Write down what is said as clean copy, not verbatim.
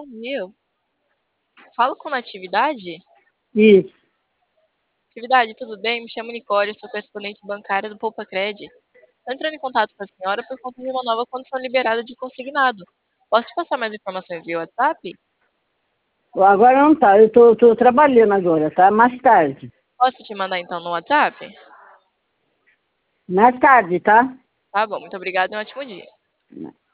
dia. Falo com Natividade? Isso. Natividade, tudo bem? Me chamo Nicole, sou correspondente bancária do Poupa Cred. Estou entrando em contato com a senhora por conta de uma nova condição liberada de consignado. Posso te passar mais informações via WhatsApp? Agora não tá, eu tô trabalhando agora, tá? Mais tarde. Posso te mandar então no WhatsApp? Mais tarde, tá? Tá bom, muito obrigada e um ótimo dia.